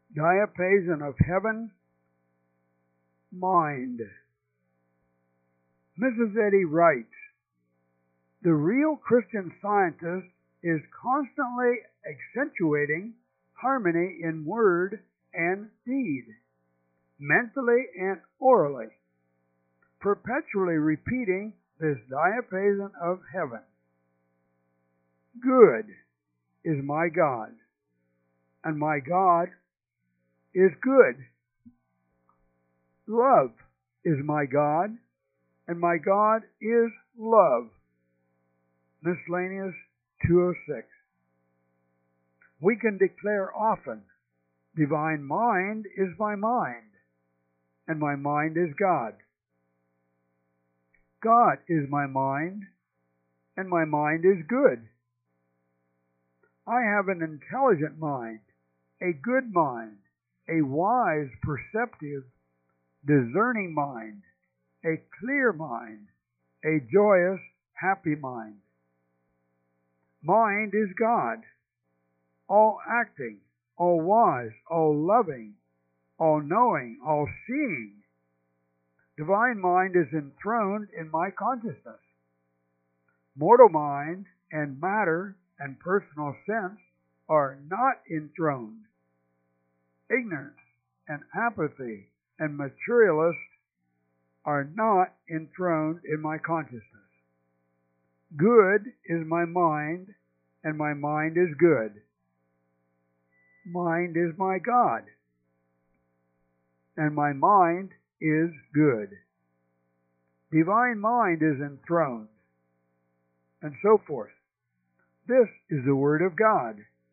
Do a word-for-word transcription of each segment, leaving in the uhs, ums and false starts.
Diapason of heaven, mind. Missus Eddy writes, the real Christian Scientist is constantly accentuating harmony in word and deed, mentally and orally, perpetually repeating this diapason of heaven. Good is my God, and my God is good. Love is my God, and my God is love. Miscellaneous two oh six. We can declare often, divine mind is my mind, and my mind is God. God is my mind, and my mind is good. I have an intelligent mind, a good mind, a wise, perceptive, discerning mind, a clear mind, a joyous, happy mind. Mind is God, all acting, all wise, all loving, all knowing, all seeing. Divine mind is enthroned in my consciousness. Mortal mind and matter and personal sense are not enthroned. Ignorance and apathy and materialist are not enthroned in my consciousness. Good is my mind, and my mind is good. Mind is my God, and my mind is good. Divine mind is enthroned, and so forth. This is the Word of God.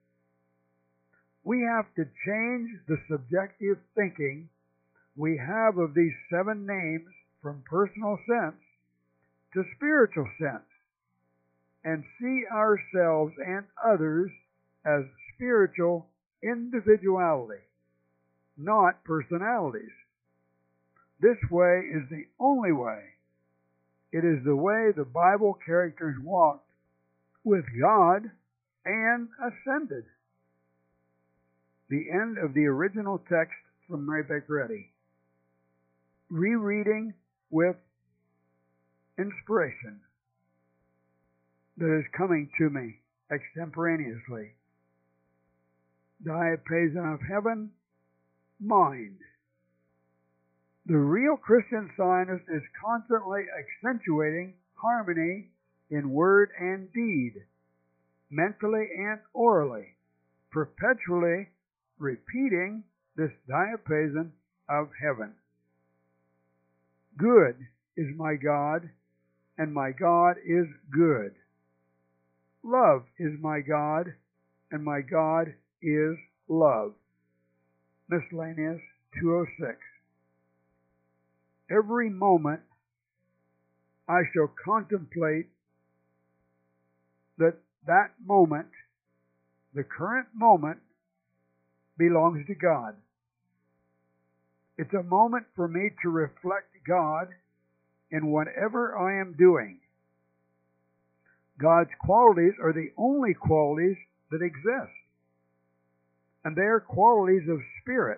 We have to change the subjective thinking we have of these seven names from personal sense to spiritual sense, and see ourselves and others as spiritual individuality, not personalities. This way is the only way. It is the way the Bible characters walked with God and ascended. The end of the original text from Mary Baker Eddy. Rereading with inspiration that is coming to me extemporaneously. Diapason of heaven, mind. The real Christian Scientist is constantly accentuating harmony in word and deed, mentally and orally, perpetually repeating this diapason of heaven. Good is my God, and my God is good. Love is my God, and my God is love. Miscellaneous two oh six. Every moment I shall contemplate that that moment, the current moment, belongs to God. It's a moment for me to reflect God in whatever I am doing. God's qualities are the only qualities that exist, and they are qualities of spirit.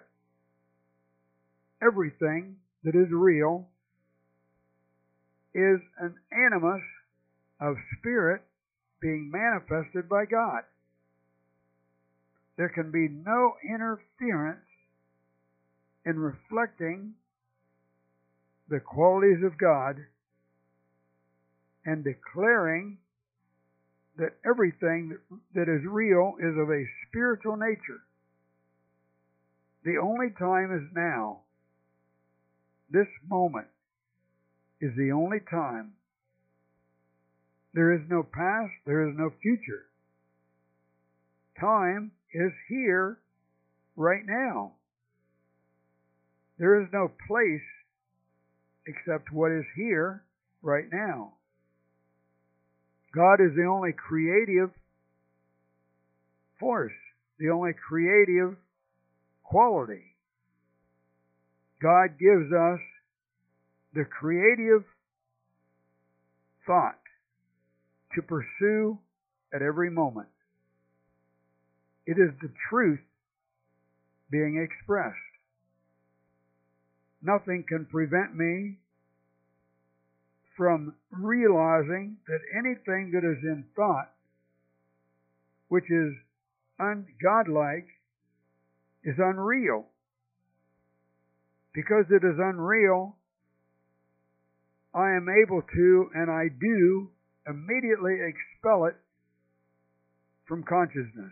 Everything that is real is an animus of spirit being manifested by God. There can be no interference in reflecting the qualities of God and declaring that everything that is real is of a spiritual nature. The only time is now. This moment is the only time. There is no past, there is no future. Time is here right now. There is no place except what is here right now. God is the only creative force, the only creative quality. God gives us the creative thought to pursue at every moment. It is the truth being expressed. Nothing can prevent me from realizing that anything that is in thought, which is ungodlike, is unreal. Because it is unreal, I am able to, and I do, immediately expel it from consciousness.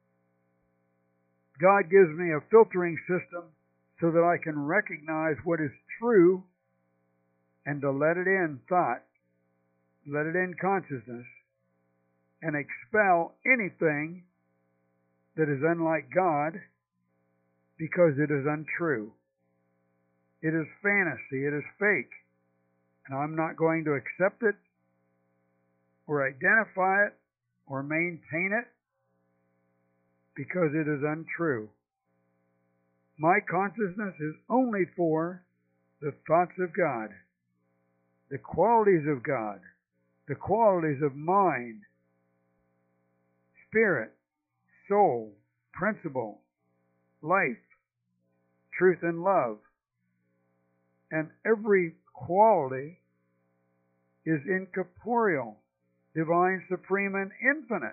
God gives me a filtering system so that I can recognize what is true and to let it in thought, let it in consciousness, and expel anything that is unlike God because it is untrue. It is fantasy, it is fake, and I'm not going to accept it or identify it or maintain it because it is untrue. My consciousness is only for the thoughts of God, the qualities of God, the qualities of mind, spirit, soul, principle, life, truth, and love. And every quality is incorporeal, divine, supreme, and infinite.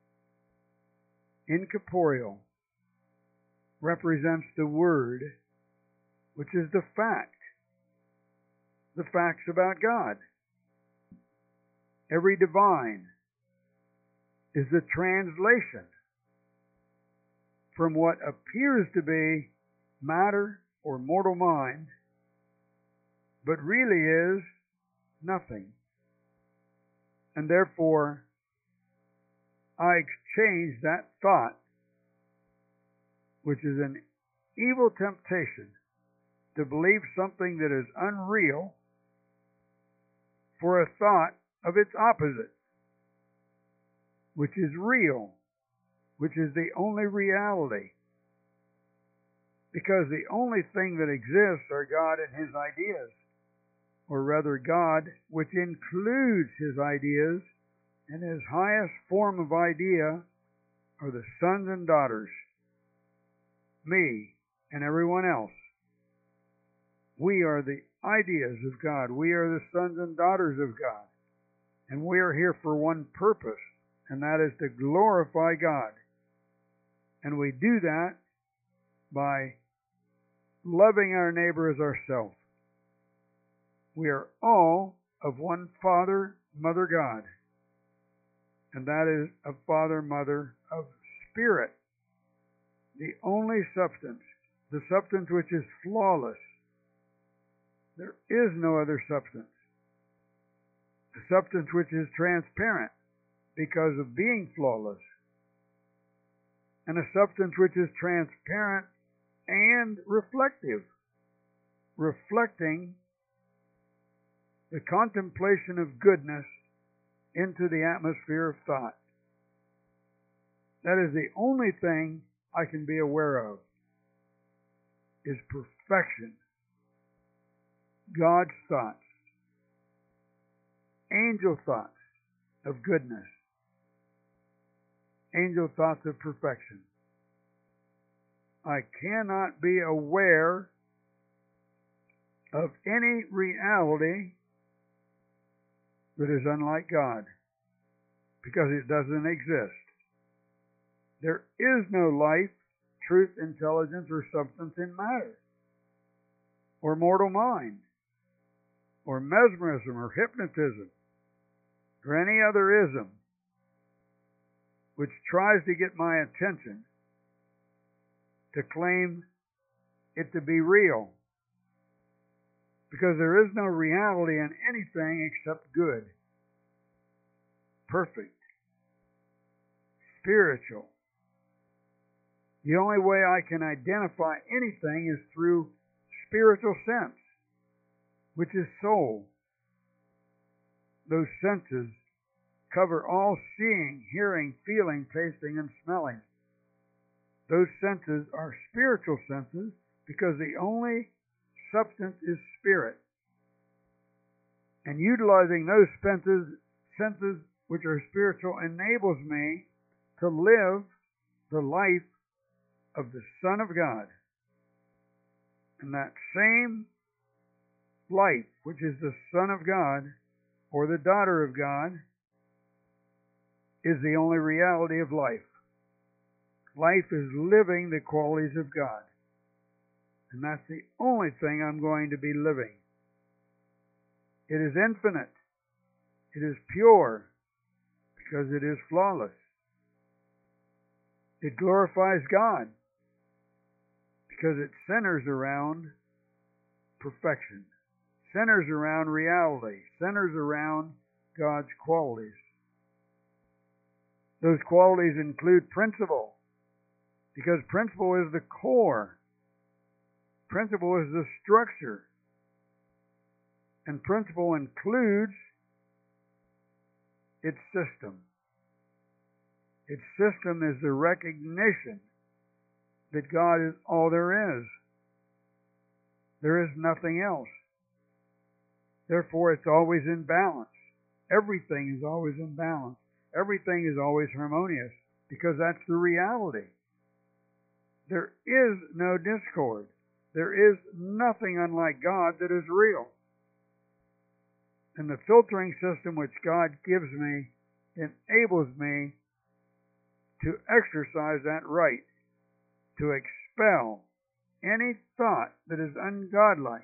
Incorporeal represents the Word, which is the fact, the facts about God. Every divine is the translation from what appears to be matter or mortal mind, but really is nothing. And therefore, I exchange that thought, which is an evil temptation to believe something that is unreal, for a thought of its opposite, which is real, which is the only reality. Because the only thing that exists are God and His ideas, or rather God, which includes His ideas, and His highest form of idea are the sons and daughters, me and everyone else. We are the ideas of God. We are the sons and daughters of God. And we are here for one purpose, and that is to glorify God. And we do that by loving our neighbor as ourselves. We are all of one Father, Mother God. And that is a Father, Mother of Spirit. The only substance, the substance which is flawless. There is no other substance. The substance which is transparent because of being flawless. And a substance which is transparent and reflective, reflecting the contemplation of goodness into the atmosphere of thought. That is the only thing I can be aware of, is perfection. God's thoughts, angel thoughts of goodness, angel thoughts of perfection. I cannot be aware of any reality that is unlike God, because it doesn't exist. There is no life, truth, intelligence, or substance in matter, or mortal mind, or mesmerism, or hypnotism, or any other ism which tries to get my attention to claim it to be real. Because there is no reality in anything except good, perfect, spiritual. The only way I can identify anything is through spiritual sense, which is soul. Those senses cover all seeing, hearing, feeling, tasting, and smelling. Those senses are spiritual senses because the only substance is spirit. And utilizing those senses, senses which are spiritual enables me to live the life of the Son of God. And that same life, which is the Son of God or the daughter of God, is the only reality of life. Life is living the qualities of God. And that's the only thing I'm going to be living. It is infinite. It is pure because it is flawless. It glorifies God because it centers around perfection, centers around reality, centers around God's qualities. Those qualities include principle, because principle is the core. Principle is the structure. And principle includes its system. Its system is the recognition that God is all there is. There is nothing else. Therefore, it's always in balance. Everything is always in balance. Everything is always harmonious, because that's the reality. There is no discord. There is nothing unlike God that is real. And the filtering system which God gives me enables me to exercise that right, to expel any thought that is ungodlike,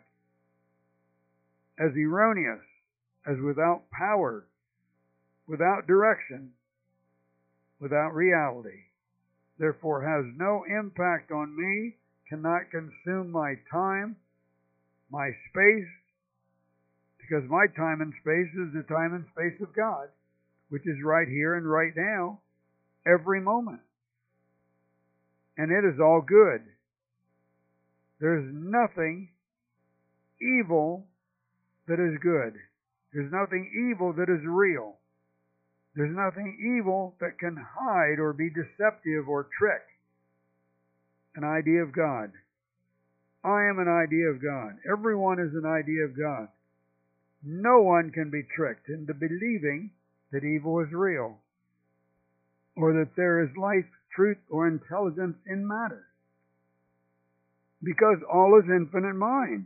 as erroneous, as without power, without direction, without reality. Therefore has no impact on me, cannot consume my time, my space, because my time and space is the time and space of God, which is right here and right now, every moment. And it is all good. There's nothing evil that is good. There's nothing evil that is real. There's nothing evil that can hide or be deceptive or trick an idea of God. I am an idea of God. Everyone is an idea of God. No one can be tricked into believing that evil is real, or that there is life, truth, or intelligence in matter, because all is infinite mind.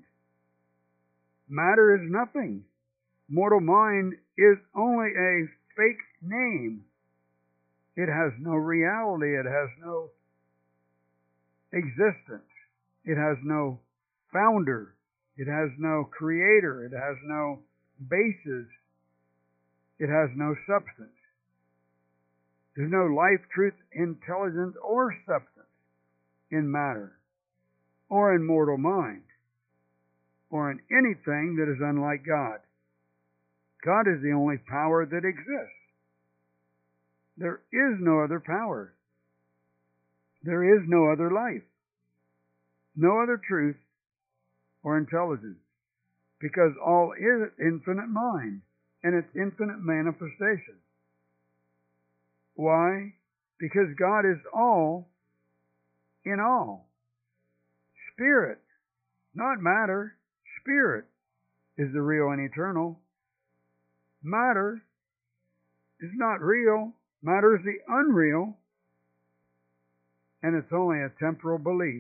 Matter is nothing. Mortal mind is only a fake name. It has no reality. It has no existence. It has no founder. It has no creator. It has no basis. It has no substance. There's no life, truth, intelligence, or substance in matter, or in mortal mind, or in anything that is unlike God. God is the only power that exists. There is no other power. There is no other life, no other truth or intelligence, because all is infinite mind and its infinite manifestation. Why? Because God is all in all. Spirit, not matter. Spirit is the real and eternal. Matter is not real. Matter is the unreal, and it's only a temporal belief,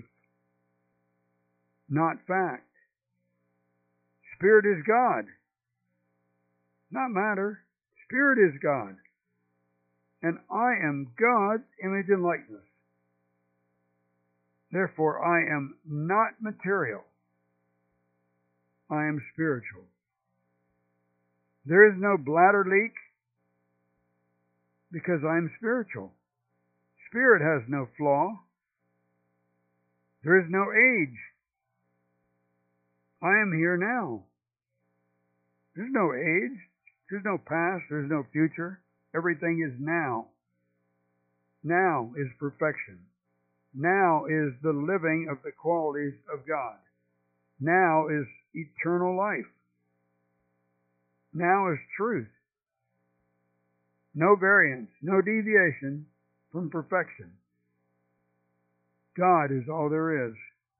not fact. Spirit is God, not matter. Spirit is God, and I am God's image and likeness. Therefore, I am not material. I am spiritual. There is no bladder leak, because I am spiritual. Spirit has no flaw. There is no age. I am here now. There's no age. There's no past. There's no future. Everything is now. Now is perfection. Now is the living of the qualities of God. Now is eternal life. Now is truth. No variance, no deviation from perfection. God is all there is.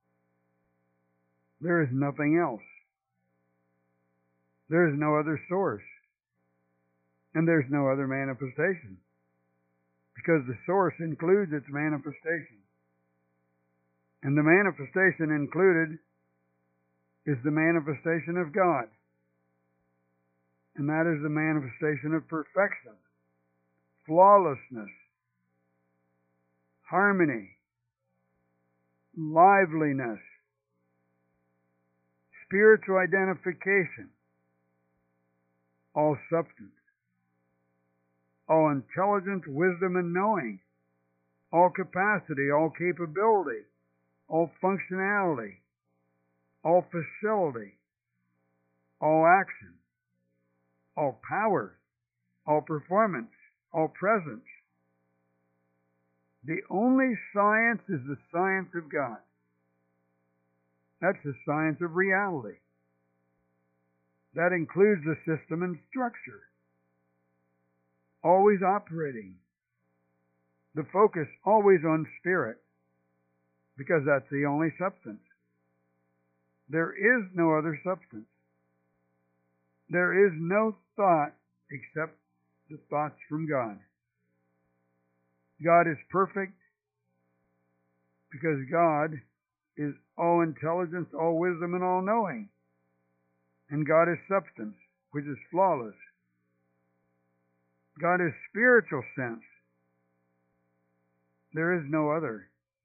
There is nothing else. There is no other source. And there's no other manifestation, because the source includes its manifestation. And the manifestation included is the manifestation of God. And that is the manifestation of perfection, flawlessness, harmony, liveliness, spiritual identification, all substance, all intelligence, wisdom, and knowing, all capacity, all capability, all functionality, all facility, all action, all power, all performance, all presence. The only science is the science of God. That's the science of reality. That includes the system and structure, always operating. The focus always on spirit, because that's the only substance. There is no other substance. There is no thought except the thoughts from God. God is perfect because God is all intelligence, all wisdom, and all knowing. And God is substance, which is flawless. God is spiritual sense. There is no other.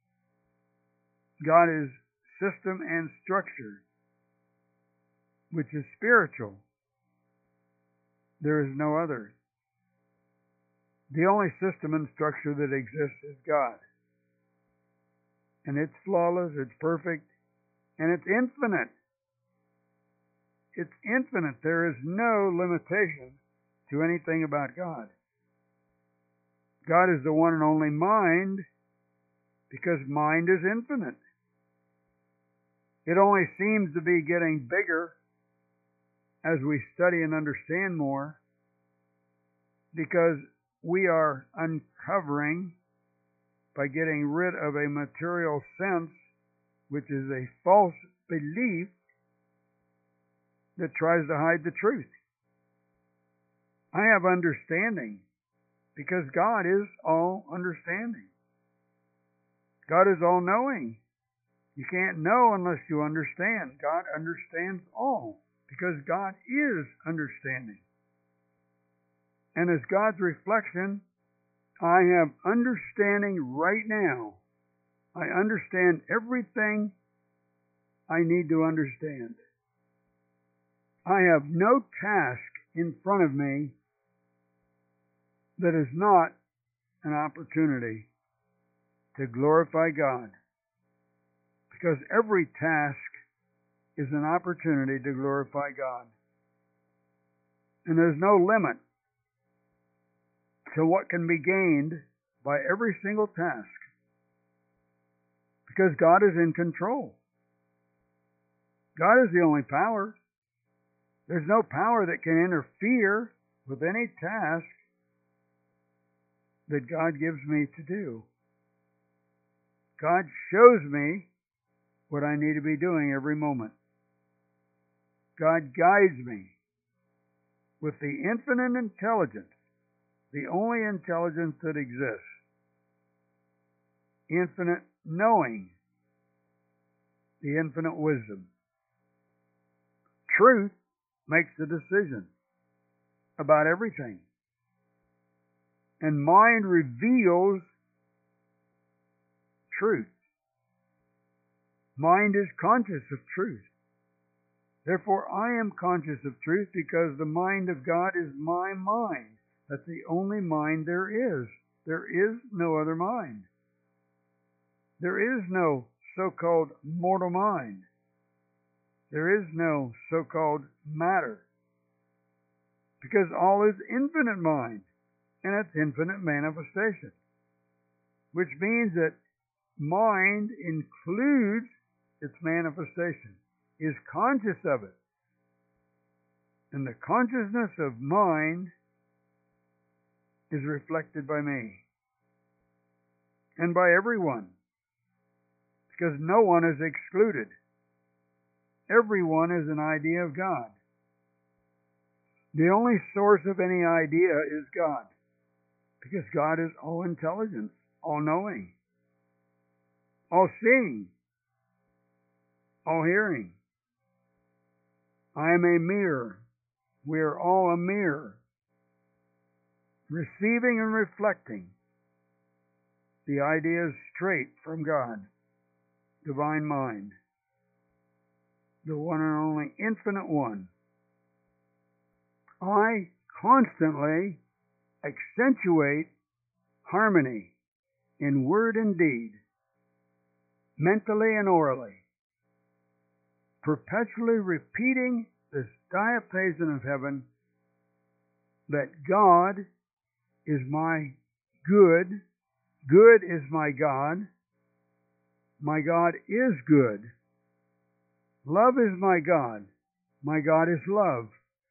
God is system and structure, which is spiritual. There is no other. The only system and structure that exists is God. And it's flawless, it's perfect, and it's infinite. It's infinite. There is no limitation to anything about God. God is the one and only mind, because mind is infinite. It only seems to be getting bigger as we study and understand more, because we are uncovering, by getting rid of a material sense, which is a false belief that tries to hide the truth. I have understanding because God is all understanding. God is all knowing. You can't know unless you understand. God understands all because God is understanding. And as God's reflection, I have understanding right now. I understand everything I need to understand. I have no task in front of me that is not an opportunity to glorify God. Because every task is an opportunity to glorify God. And there's no limit to what can be gained by every single task, because God is in control. God is the only power. There's no power that can interfere with any task that God gives me to do. God shows me what I need to be doing every moment. God guides me with the infinite intelligence, the only intelligence that exists. Infinite knowing, the infinite wisdom. Truth makes the decision about everything. And mind reveals truth. Mind is conscious of truth. Therefore, I am conscious of truth because the mind of God is my mind. That's the only mind there is. There is no other mind. There is no so-called mortal mind. There is no so-called matter. Because all is infinite mind, and it's infinite manifestation. Which means that mind includes its manifestation, is conscious of it. And the consciousness of mind is reflected by me and by everyone, because no one is excluded. Everyone is an idea of God. The only source of any idea is God, because God is all intelligence, all knowing, all seeing, all hearing. I am a mirror. We are all a mirror, receiving and reflecting the ideas straight from God, divine mind, the one and only infinite one. I constantly accentuate harmony in word and deed, mentally and orally, perpetually repeating this diapason of heaven that God is my good, good is my God, my God is good, love is my God, my God is love.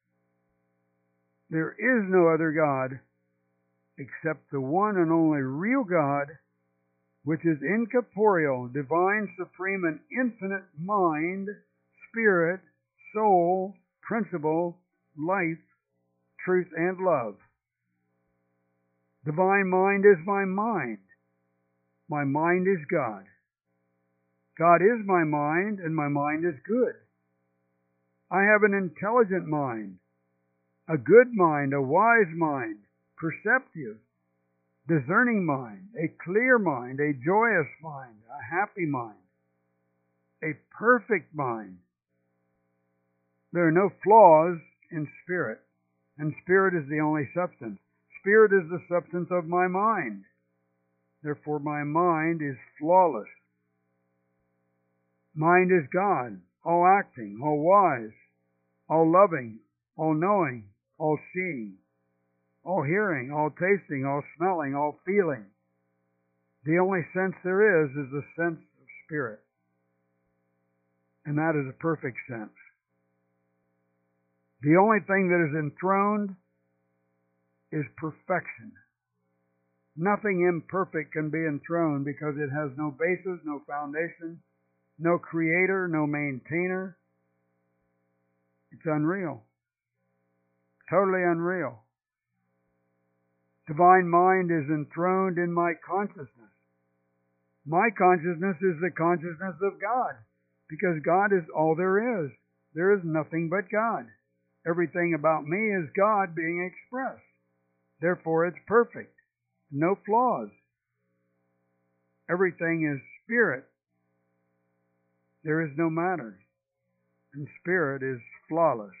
There is no other God except the one and only real God, which is incorporeal, divine, supreme, and infinite mind, spirit, soul, principle, life, truth, and love. Divine mind is my mind. My mind is God. God is my mind, and my mind is good. I have an intelligent mind, a good mind, a wise mind, perceptive, discerning mind, a clear mind, a joyous mind, a happy mind, a perfect mind. There are no flaws in spirit, and spirit is the only substance. Spirit is the substance of my mind. Therefore, my mind is flawless. Mind is God, all acting, all wise, all loving, all knowing, all seeing, all hearing, all tasting, all smelling, all feeling. The only sense there is is the sense of spirit. And that is a perfect sense. The only thing that is enthroned is perfection. Nothing imperfect can be enthroned because it has no basis, no foundation, no creator, no maintainer. It's unreal. Totally unreal. Divine mind is enthroned in my consciousness. My consciousness is the consciousness of God, because God is all there is. There is nothing but God. Everything about me is God being expressed. Therefore, it's perfect. No flaws. Everything is spirit. There is no matter. And spirit is flawless.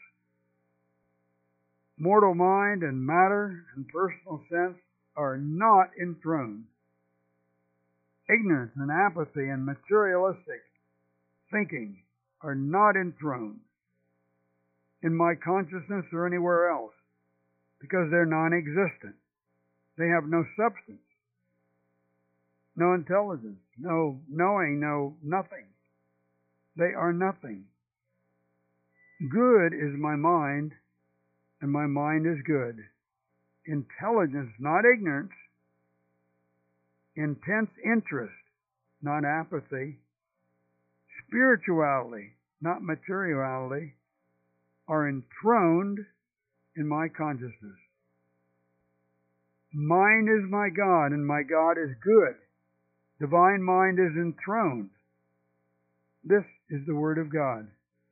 Mortal mind and matter and personal sense are not enthroned. Ignorance and apathy and materialistic thinking are not enthroned in my consciousness or anywhere else, because they're non-existent. They have no substance, no intelligence, no knowing, no nothing. They are nothing. Good is my mind, and my mind is good. Intelligence, not ignorance. Intense interest, not apathy. Spirituality, not materiality, are enthroned in my consciousness. Mind is my God, and my God is good. Divine mind is enthroned. This is the Word of God.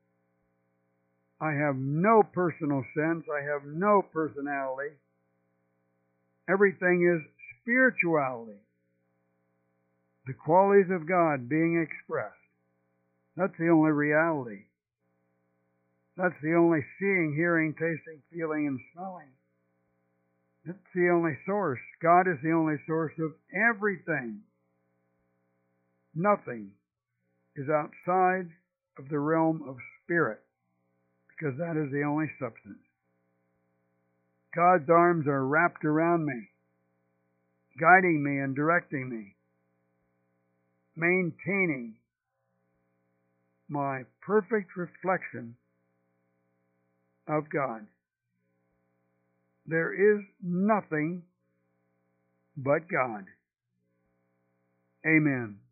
I have no personal sense. I have no personality. Everything is spirituality. The qualities of God being expressed. That's the only reality. That's the only seeing, hearing, tasting, feeling, and smelling. That's the only source. God is the only source of everything. Nothing is outside of the realm of spirit, because that is the only substance. God's arms are wrapped around me, guiding me and directing me, maintaining my perfect reflection of God. There is nothing but God. Amen.